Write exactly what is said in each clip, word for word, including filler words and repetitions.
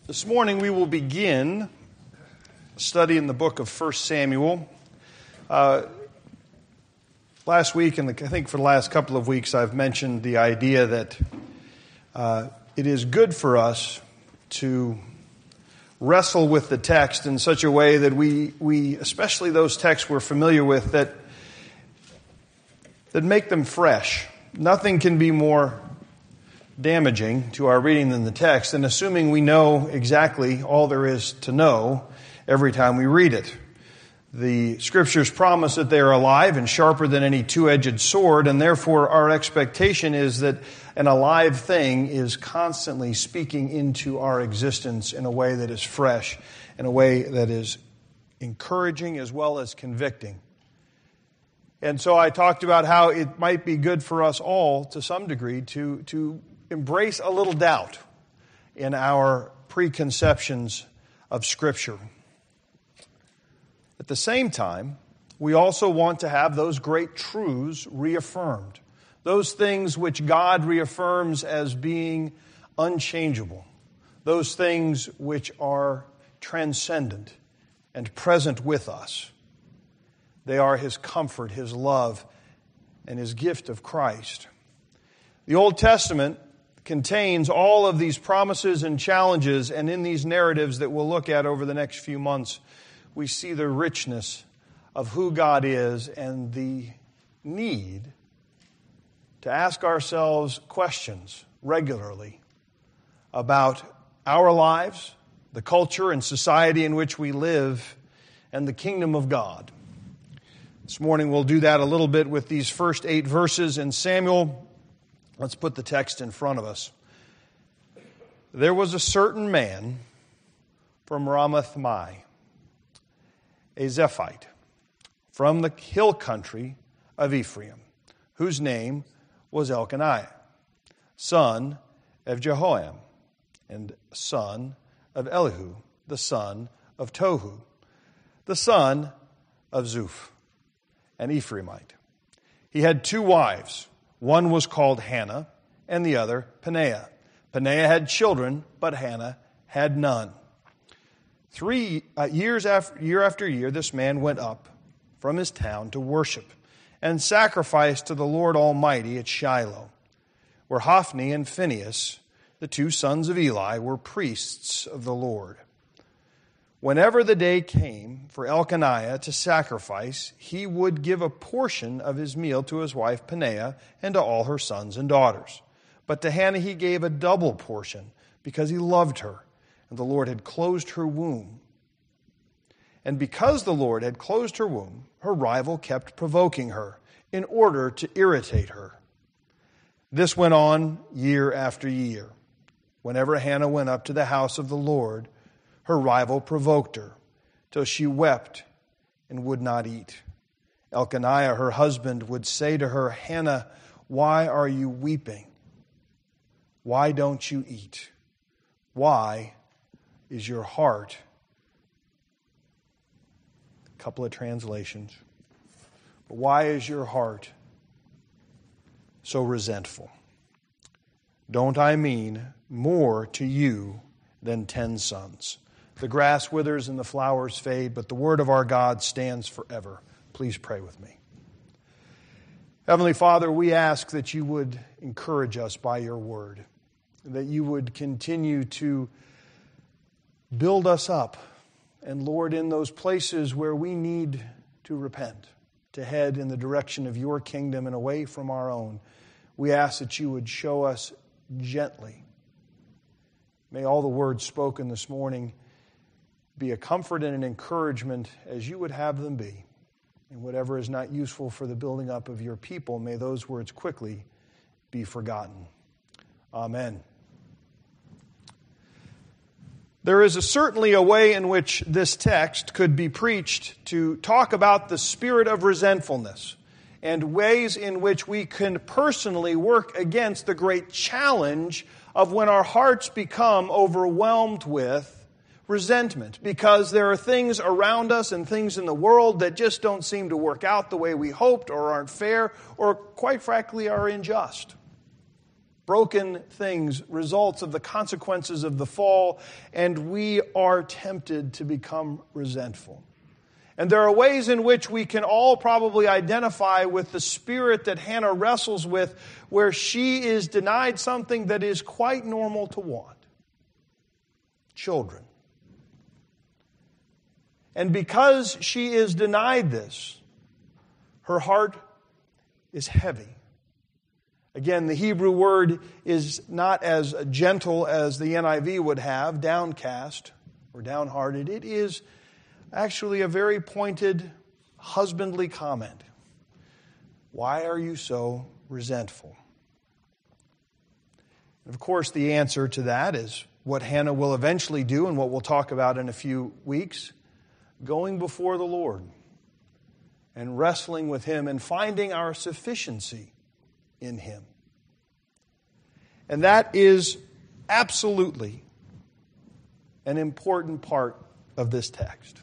This morning we will begin studying the book of First Samuel. Uh, last week, and I think for the last couple of weeks, I've mentioned the idea that uh, it is good for us to wrestle with the text in such a way that we, we especially those texts we're familiar with, that, that make them fresh. Nothing can be more damaging to our reading than the text, and assuming we know exactly all there is to know every time we read it. The Scriptures promise that they are alive and sharper than any two-edged sword, and therefore our expectation is that an alive thing is constantly speaking into our existence in a way that is fresh, in a way that is encouraging as well as convicting. And so I talked about how it might be good for us all, to some degree, to, to embrace a little doubt in our preconceptions of Scripture. At the same time, we also want to have those great truths reaffirmed. Those things which God reaffirms as being unchangeable. Those things which are transcendent and present with us. They are His comfort, His love, and His gift of Christ. The Old Testament contains all of these promises and challenges, and in these narratives that we'll look at over the next few months, we see the richness of who God is and the need to ask ourselves questions regularly about our lives, the culture and society in which we live, and the kingdom of God. This morning we'll do that a little bit with these first eight verses in Samuel. Let's put the text in front of us. There was a certain man from Ramath-Mai, a Zephite, from the hill country of Ephraim, whose name was Elkanah, son of Jehoam, and son of Elihu, the son of Tohu, the son of Zuph, an Ephraimite. He had two wives. One was called Hannah, and the other Peninnah. Peninnah had children, but Hannah had none. Three uh, years after year after year, this man went up from his town to worship and sacrifice to the Lord Almighty at Shiloh, where Hophni and Phinehas, the two sons of Eli, were priests of the Lord. Whenever the day came for Elkanah to sacrifice, he would give a portion of his meal to his wife Peninnah and to all her sons and daughters. But to Hannah he gave a double portion, because he loved her, and the Lord had closed her womb. And because the Lord had closed her womb, her rival kept provoking her, in order to irritate her. This went on year after year. Whenever Hannah went up to the house of the Lord, her rival provoked her, till she wept and would not eat. Elkanah, her husband, would say to her, Hannah, why are you weeping? Why don't you eat? Why is your heart? A couple of translations. But why is your heart so resentful? Don't I mean more to you than ten sons? The grass withers and the flowers fade, but the word of our God stands forever. Please pray with me. Heavenly Father, we ask that you would encourage us by your word, that you would continue to build us up, and Lord, in those places where we need to repent, to head in the direction of your kingdom and away from our own, we ask that you would show us gently. May all the words spoken this morning be a comfort and an encouragement as you would have them be. And whatever is not useful for the building up of your people, may those words quickly be forgotten. Amen. There is a, certainly a way in which this text could be preached to talk about the spirit of resentfulness and ways in which we can personally work against the great challenge of when our hearts become overwhelmed with resentment, because there are things around us and things in the world that just don't seem to work out the way we hoped, or aren't fair, or quite frankly are unjust. Broken things, results of the consequences of the fall, and we are tempted to become resentful. And there are ways in which we can all probably identify with the spirit that Hannah wrestles with, where she is denied something that is quite normal to want. Children. And because she is denied this, her heart is heavy. Again, the Hebrew word is not as gentle as the N I V would have, downcast or downhearted. It is actually a very pointed, husbandly comment. Why are you so resentful? And of course, the answer to that is what Hannah will eventually do and what we'll talk about in a few weeks. Going before the Lord and wrestling with Him and finding our sufficiency in Him. And that is absolutely an important part of this text.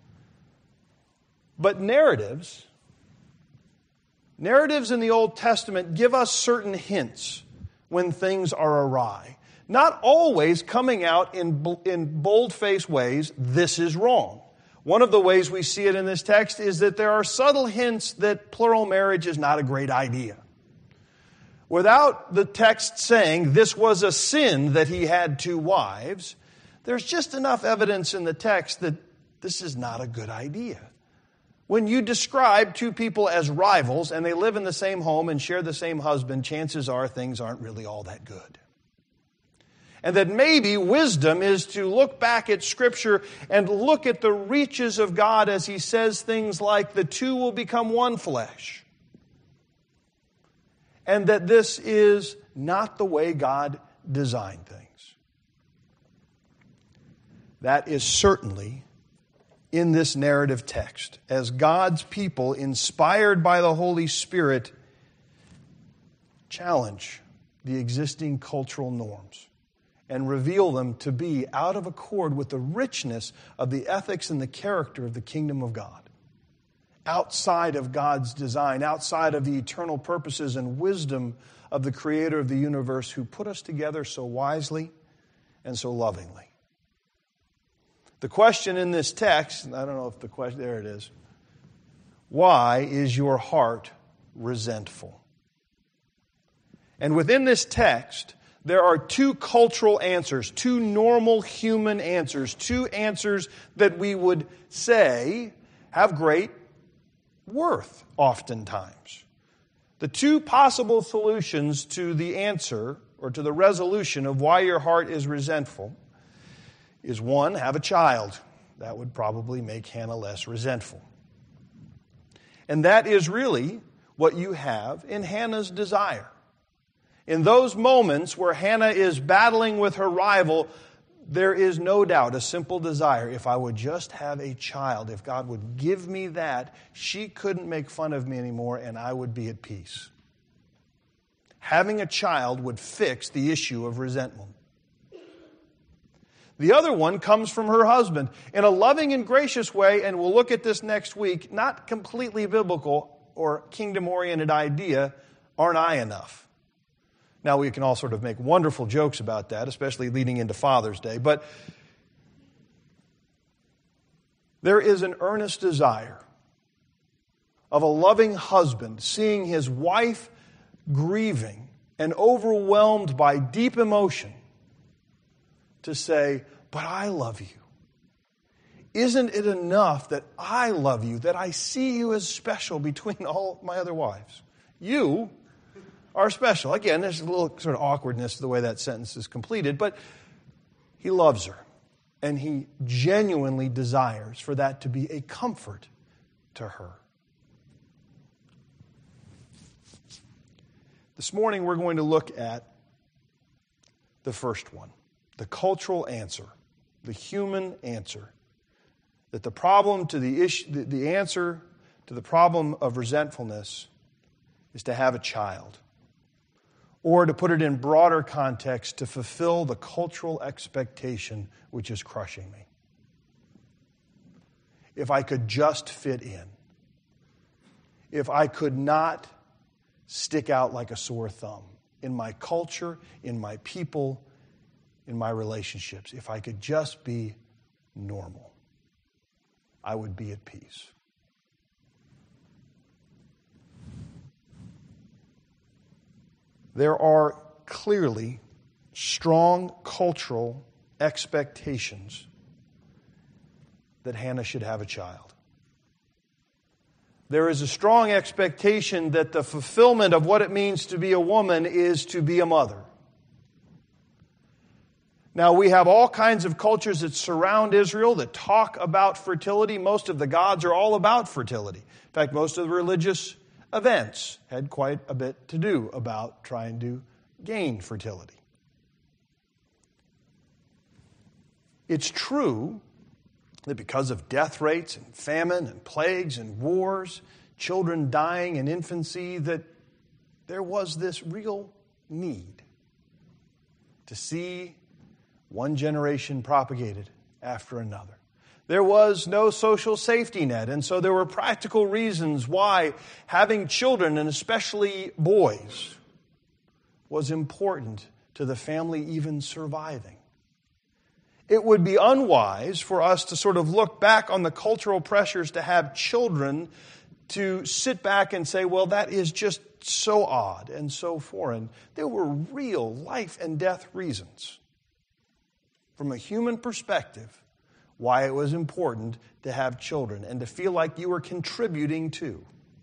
But narratives, narratives in the Old Testament give us certain hints when things are awry. Not always coming out in, in bold-faced ways, this is wrong. One of the ways we see it in this text is that there are subtle hints that plural marriage is not a great idea. Without the text saying this was a sin that he had two wives, there's just enough evidence in the text that this is not a good idea. When you describe two people as rivals and they live in the same home and share the same husband, chances are things aren't really all that good. And that maybe wisdom is to look back at Scripture and look at the reaches of God as He says things like, the two will become one flesh. And that this is not the way God designed things. That is certainly in this narrative text, as God's people, inspired by the Holy Spirit, challenge the existing cultural norms and reveal them to be out of accord with the richness of the ethics and the character of the kingdom of God. Outside of God's design, outside of the eternal purposes and wisdom of the Creator of the universe who put us together so wisely and so lovingly. The question in this text, I don't know if the question, there it is. Why is your heart resentful? And within this text, there are two cultural answers, two normal human answers, two answers that we would say have great worth oftentimes. The two possible solutions to the answer or to the resolution of why your heart is resentful is one, have a child. That would probably make Hannah less resentful. And that is really what you have in Hannah's desire. In those moments where Hannah is battling with her rival, there is no doubt a simple desire. If I would just have a child, if God would give me that, she couldn't make fun of me anymore and I would be at peace. Having a child would fix the issue of resentment. The other one comes from her husband in a loving and gracious way, and we'll look at this next week, not completely biblical or kingdom-oriented idea, aren't I enough? Now, we can all sort of make wonderful jokes about that, especially leading into Father's Day, but there is an earnest desire of a loving husband seeing his wife grieving and overwhelmed by deep emotion to say, but I love you. Isn't it enough that I love you, that I see you as special between all my other wives? You are special. Again, there's a little sort of awkwardness to the way that sentence is completed, but he loves her, and he genuinely desires for that to be a comfort to her. This morning we're going to look at the first one. The cultural answer, the human answer, that the problem to the issue, the, the answer to the problem of resentfulness is to have a child. Or to put it in broader context, to fulfill the cultural expectation which is crushing me. If I could just fit in. If I could not stick out like a sore thumb. in my culture, in my people, in my relationships. If I could just be normal, I would be at peace. There are clearly strong cultural expectations that Hannah should have a child. There is a strong expectation that the fulfillment of what it means to be a woman is to be a mother. Now, we have all kinds of cultures that surround Israel that talk about fertility. Most of the gods are all about fertility. In fact, most of the religious events had quite a bit to do about trying to gain fertility. It's true that because of death rates and famine and plagues and wars, children dying in infancy, that there was this real need to see one generation propagated after another. There was no social safety net, and so there were practical reasons why having children, and especially boys, was important to the family even surviving. It would be unwise for us to sort of look back on the cultural pressures to have children, to sit back and say, well, that is just so odd and so foreign. There were real life and death reasons, from a human perspective, why it was important to have children and to feel like you were contributing to.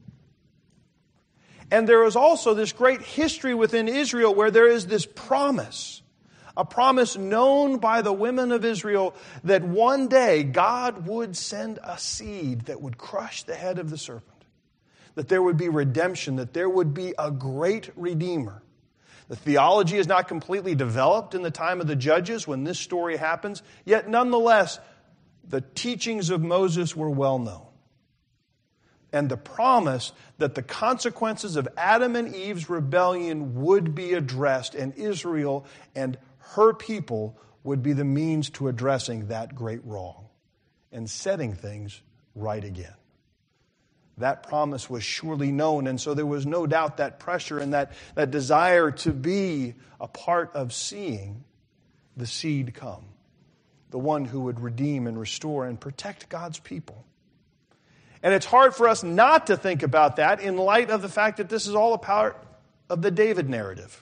And there is also this great history within Israel where there is this promise, a promise known by the women of Israel that one day God would send a seed that would crush the head of the serpent, that there would be redemption, that there would be a great Redeemer. The theology is not completely developed in the time of the Judges when this story happens, yet nonetheless, the teachings of Moses were well known. And the promise that the consequences of Adam and Eve's rebellion would be addressed, and Israel and her people would be the means to addressing that great wrong and setting things right again. That promise was surely known, and so there was no doubt that pressure and that, that desire to be a part of seeing the seed come, the one who would redeem and restore and protect God's people. And it's hard for us not to think about that in light of the fact that this is all a part of the David narrative,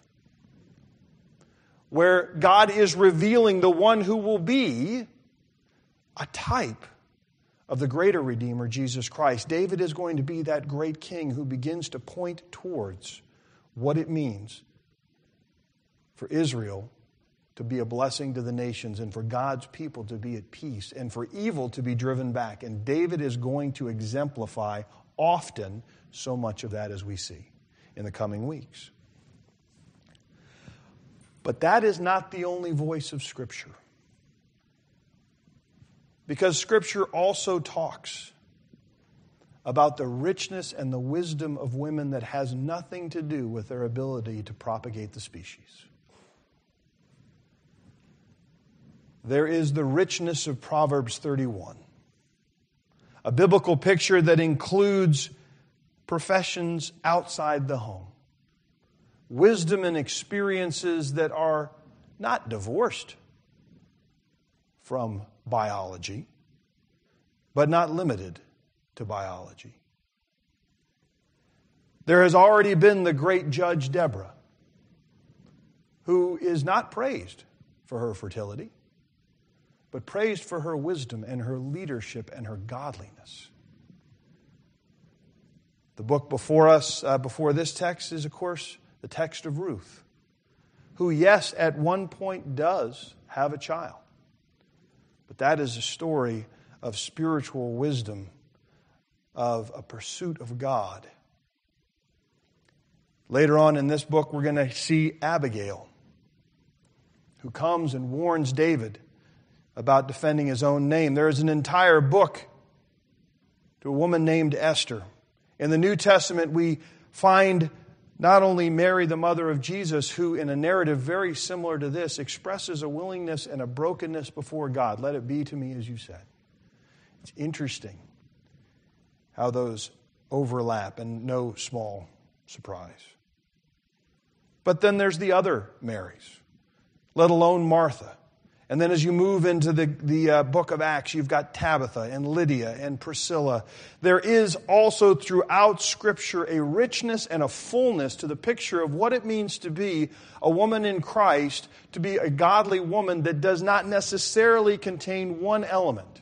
where God is revealing the one who will be a type of the greater Redeemer, Jesus Christ. David is going to be that great king who begins to point towards what it means for Israel to be a blessing to the nations and for God's people to be at peace and for evil to be driven back. And David is going to exemplify often so much of that as we see in the coming weeks. But that is not the only voice of Scripture. Because Scripture also talks about the richness and the wisdom of women that has nothing to do with their ability to propagate the species. There is the richness of Proverbs thirty-one, a biblical picture that includes professions outside the home, wisdom and experiences that are not divorced from biology, but not limited to biology. There has already been the great Judge Deborah, who is not praised for her fertility, but praised for her wisdom and her leadership and her godliness. The book before us, uh, before this text, is, of course, the text of Ruth, who, yes, at one point does have a child. But that is a story of spiritual wisdom, of a pursuit of God. Later on in this book, we're going to see Abigail, who comes and warns David about defending his own name. There is an entire book to a woman named Esther. In the New Testament, we find not only Mary, the mother of Jesus, who in a narrative very similar to this expresses a willingness and a brokenness before God. Let it be to me as you said. It's interesting how those overlap, and no small surprise. But then there's the other Marys, let alone Martha. And then as you move into the, the uh, book of Acts, you've got Tabitha and Lydia and Priscilla. There is also throughout Scripture a richness and a fullness to the picture of what it means to be a woman in Christ, to be a godly woman that does not necessarily contain one element,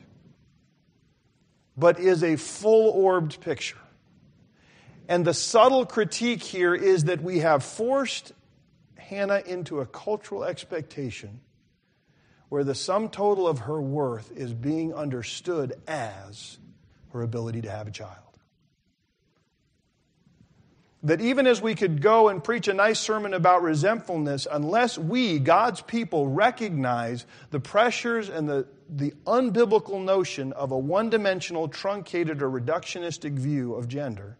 but is a full-orbed picture. And the subtle critique here is that we have forced Hannah into a cultural expectation where the sum total of her worth is being understood as her ability to have a child. That even as we could go and preach a nice sermon about resentfulness, unless we, God's people, recognize the pressures and the, the unbiblical notion of a one-dimensional, truncated, or reductionistic view of gender,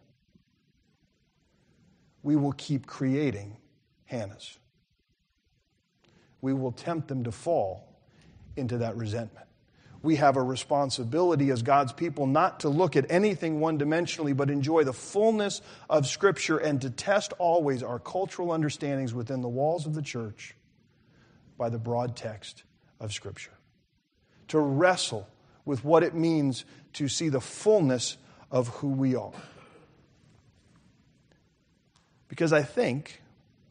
we will keep creating Hannahs. We will tempt them to fall into that resentment. We have a responsibility as God's people not to look at anything one-dimensionally, but enjoy the fullness of Scripture and to test always our cultural understandings within the walls of the church by the broad text of Scripture. To wrestle with what it means to see the fullness of who we are. Because I think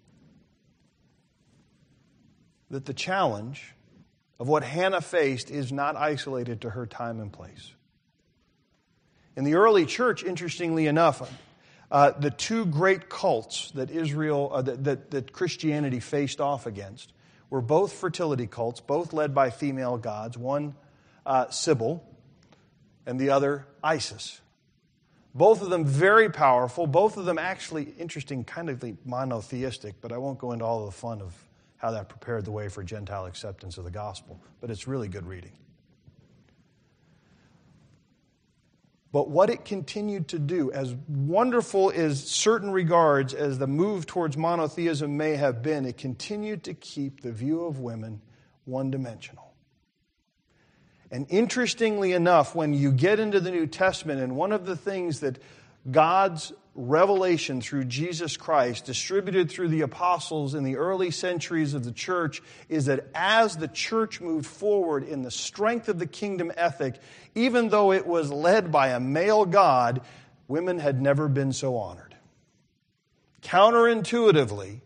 that the challenge of what Hannah faced is not isolated to her time and place. In the early church, interestingly enough, uh, the two great cults that Israel, uh, that, that, that Christianity faced off against were both fertility cults, both led by female gods, one uh, Sybil and the other Isis. Both of them very powerful, both of them actually interesting, kind of monotheistic, but I won't go into all of the fun of how that prepared the way for Gentile acceptance of the gospel. But it's really good reading. But what it continued to do, as wonderful as certain regards as the move towards monotheism may have been, it continued to keep the view of women one-dimensional. And interestingly enough, when you get into the New Testament, and one of the things that God's revelation through Jesus Christ, distributed through the apostles in the early centuries of the church, is that as the church moved forward in the strength of the kingdom ethic, even though it was led by a male God, women had never been so honored. Counterintuitively,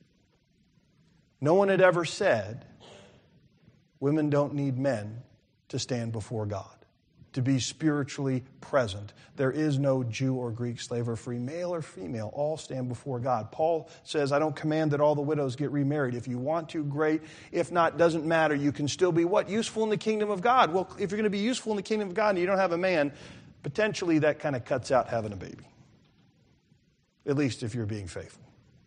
no one had ever said, women don't need men to stand before God, to be spiritually present. There is no Jew or Greek, slave or free, male or female, all stand before God. Paul says, I don't command that all the widows get remarried. If you want to, great. If not, doesn't matter. You can still be what? Useful in the kingdom of God. Well, if you're going to be useful in the kingdom of God and you don't have a man, potentially that kind of cuts out having a baby. At least if you're being faithful.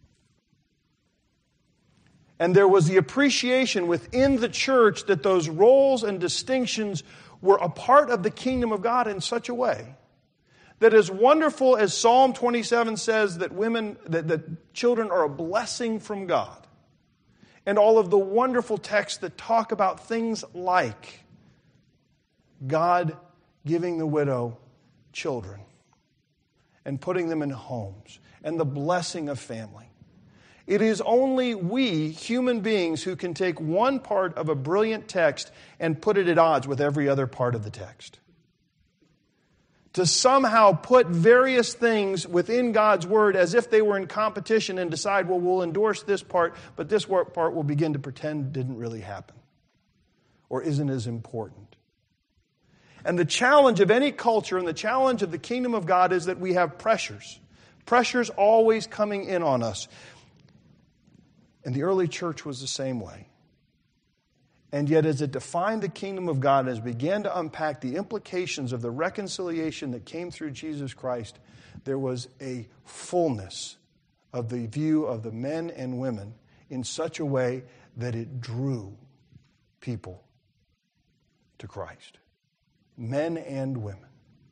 And there was the appreciation within the church that those roles and distinctions were a part of the kingdom of God in such a way that as wonderful as Psalm twenty-seven says that women, that, that children are a blessing from God, and all of the wonderful texts that talk about things like God giving the widow children and putting them in homes and the blessing of family. It is only we, human beings, who can take one part of a brilliant text and put it at odds with every other part of the text. To somehow put various things within God's Word as if they were in competition and decide, well, we'll endorse this part, but this part will begin to pretend didn't really happen or isn't as important. And the challenge of any culture and the challenge of the kingdom of God is that we have pressures. Pressures always coming in on us. And the early church was the same way. And yet as it defined the kingdom of God, as it began to unpack the implications of the reconciliation that came through Jesus Christ, there was a fullness of the view of the men and women in such a way that it drew people to Christ. Men and women.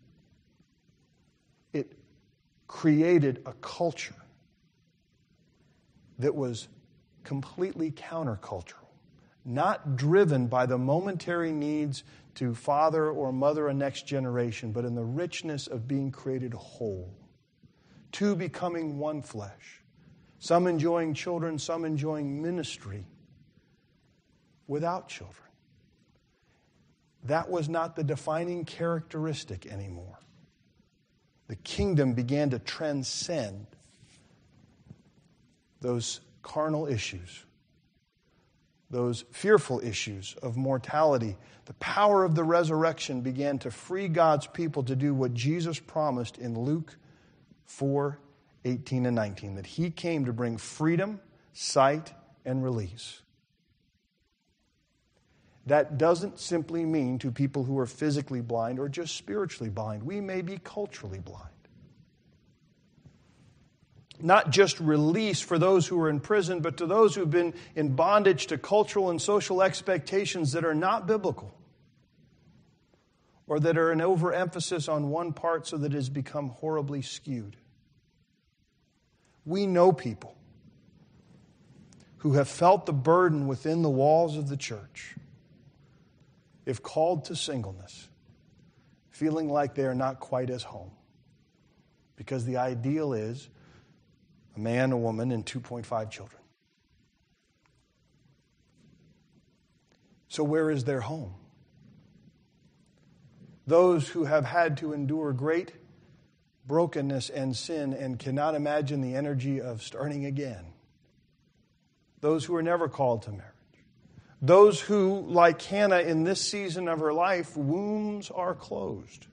It created a culture that was completely countercultural, not driven by the momentary needs to father or mother a next generation, but in the richness of being created whole, two becoming one flesh, some enjoying children, some enjoying ministry without children. That was not the defining characteristic anymore. The kingdom began to transcend those carnal issues, those fearful issues of mortality. The power of the resurrection began to free God's people to do what Jesus promised in Luke four, eighteen and nineteen, that He came to bring freedom, sight, and release. That doesn't simply mean to people who are physically blind or just spiritually blind. We may be culturally blind. Not just release for those who are in prison, but to those who've been in bondage to cultural and social expectations that are not biblical, or that are an overemphasis on one part so that it has become horribly skewed. We know people who have felt the burden within the walls of the church, if called to singleness, feeling like they are not quite as home. Because the ideal is a man, a woman, and two point five children. So where is their home? Those who have had to endure great brokenness and sin and cannot imagine the energy of starting again. Those who are never called to marriage. Those who, like Hannah in this season of her life, wombs are closed.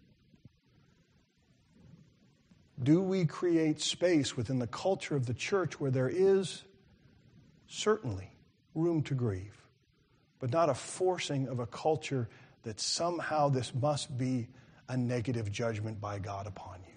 Do we create space within the culture of the church where there is certainly room to grieve, but not a forcing of a culture that somehow this must be a negative judgment by God upon you?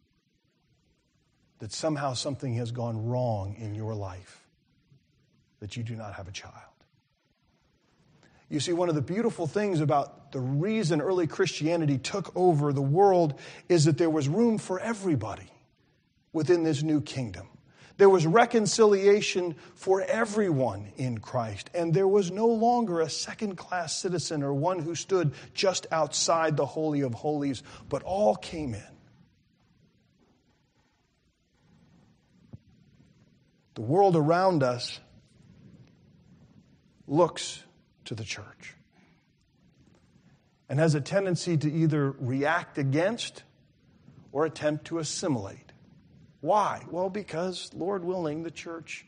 That somehow something has gone wrong in your life, that you do not have a child. You see, one of the beautiful things about the reason early Christianity took over the world is that there was room for everybody within this new kingdom. There was reconciliation for everyone in Christ, and there was no longer a second-class citizen or one who stood just outside the Holy of Holies, but all came in. The world around us looks to the church and has a tendency to either react against or attempt to assimilate. Why? Well, because, Lord willing, the church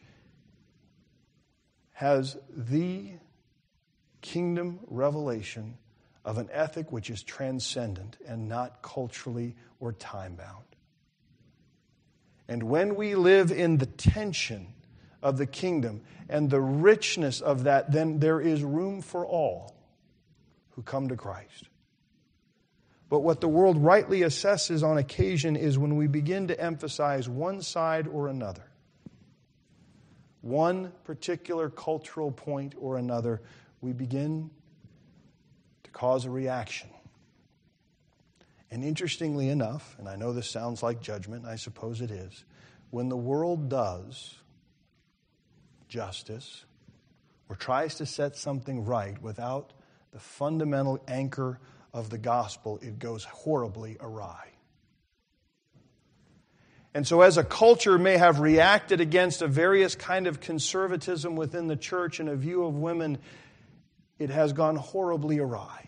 has the kingdom revelation of an ethic which is transcendent and not culturally or time-bound. And when we live in the tension of the kingdom and the richness of that, then there is room for all who come to Christ. But what the world rightly assesses on occasion is when we begin to emphasize one side or another, one particular cultural point or another, we begin to cause a reaction. And interestingly enough, and I know this sounds like judgment, I suppose it is, when the world does justice or tries to set something right without the fundamental anchor of the gospel, it goes horribly awry. And so as a culture may have reacted against a various kind of conservatism within the church and a view of women, it has gone horribly awry.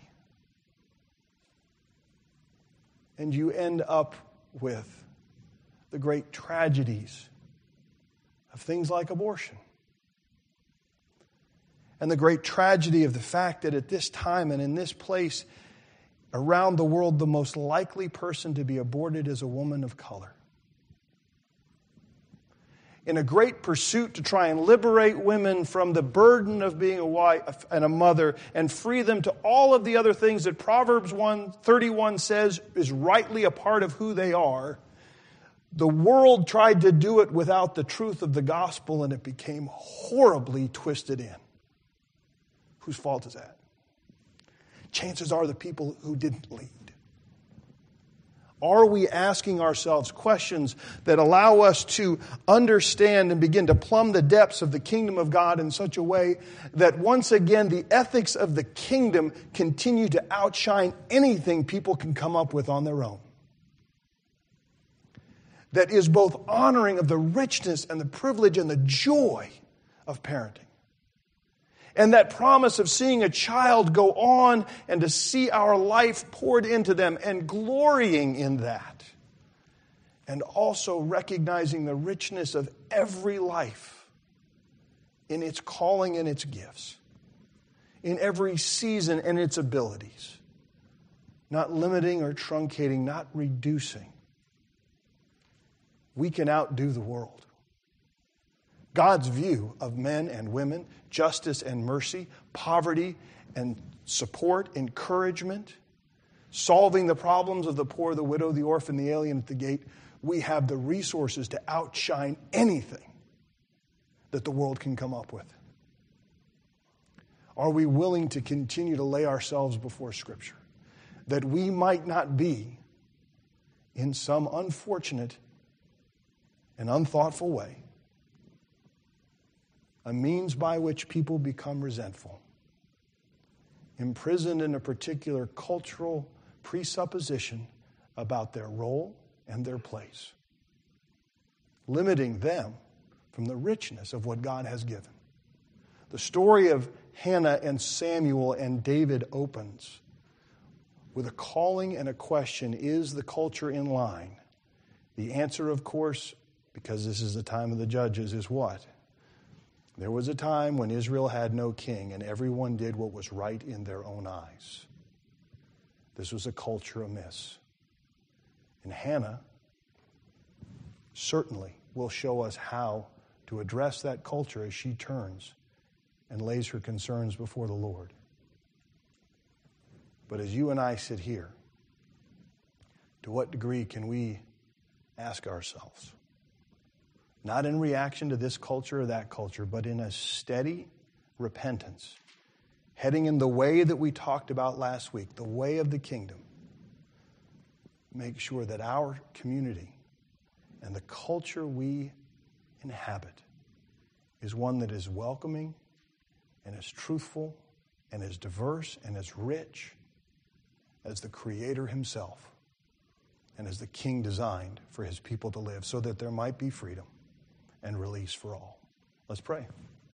And you end up with the great tragedies of things like abortion. And the great tragedy of the fact that at this time and in this place around the world, the most likely person to be aborted is a woman of color. In a great pursuit to try and liberate women from the burden of being a wife and a mother and free them to all of the other things that Proverbs one thirty-one says is rightly a part of who they are, the world tried to do it without the truth of the gospel, and it became horribly twisted in. Whose fault is that? Chances are the people who didn't lead. Are we asking ourselves questions that allow us to understand and begin to plumb the depths of the kingdom of God in such a way that once again the ethics of the kingdom continue to outshine anything people can come up with on their own? that is both honoring of the richness and the privilege and the joy of parenting. And that promise of seeing a child go on and to see our life poured into them and glorying in that. And also recognizing the richness of every life in its calling and its gifts, in every season and its abilities, not limiting or truncating, not reducing. We can outdo the world. God's view of men and women, justice and mercy, poverty and support, encouragement, solving the problems of the poor, the widow, the orphan, the alien at the gate, we have the resources to outshine anything that the world can come up with. Are we willing to continue to lay ourselves before Scripture that we might not be, in some unfortunate and unthoughtful way, a means by which people become resentful, imprisoned in a particular cultural presupposition about their role and their place, limiting them from the richness of what God has given. The story of Hannah and Samuel and David opens with a calling and a question: is the culture in line? The answer, of course, because this is the time of the judges, is what? There was a time when Israel had no king and everyone did what was right in their own eyes. This was a culture amiss. And Hannah certainly will show us how to address that culture as she turns and lays her concerns before the Lord. But as you and I sit here, to what degree can we ask ourselves, not in reaction to this culture or that culture, but in a steady repentance, heading in the way that we talked about last week, the way of the kingdom, make sure that our community and the culture we inhabit is one that is welcoming and as truthful and as diverse and as rich as the Creator himself and as the King designed for his people to live, so that there might be freedom and release for all. Let's pray.